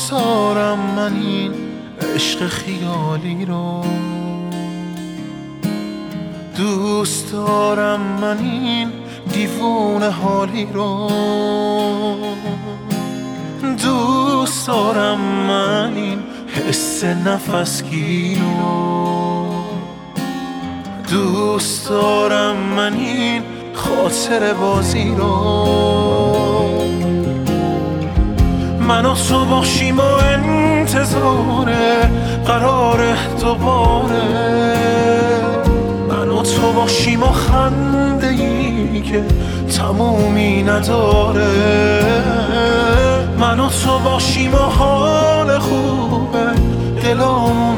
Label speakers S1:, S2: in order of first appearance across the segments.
S1: دوست دارم من این عشق خیالی رو، دوست دارم من این دیوونه حالی رو، دوست دارم من این حس نفسگیر رو، دوست دارم من این خاطر بازی رو. من و تو باشیم و انتظار قرار دوباره، من و تو باشیم و خنده ای که تمومی نداره، من و تو باشیم و حال خوبه دلامون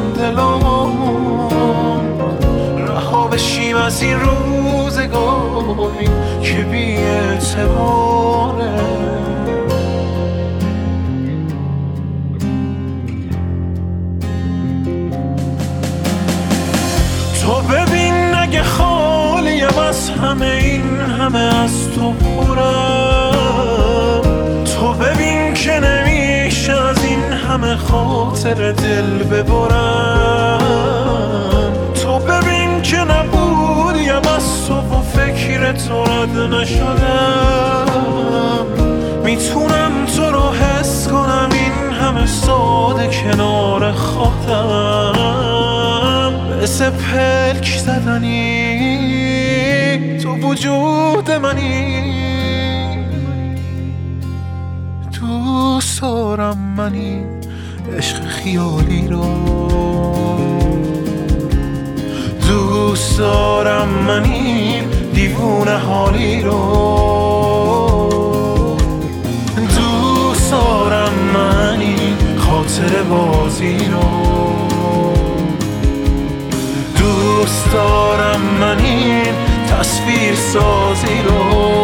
S1: رها بشیم از این روزگاری که بی اعتباره. تو ببین اگه خالیم از همه این همه از تو پرم، تو ببین که نمیشه از این همه خاطر دل ببرم، تو ببین که نبودیم از تو و فکر تو رد نشدم، میتونم تو رو حس کنم این همه ساده کنار خودم، مثل پلک زدنی تو وجود منی. دوست دارم من این عشق خیالی رو، دوست دارم من این دیوونه حالی رو، دوست دارم من این خاطر بازی رو، دوست دارم من این تصویر سازی رو.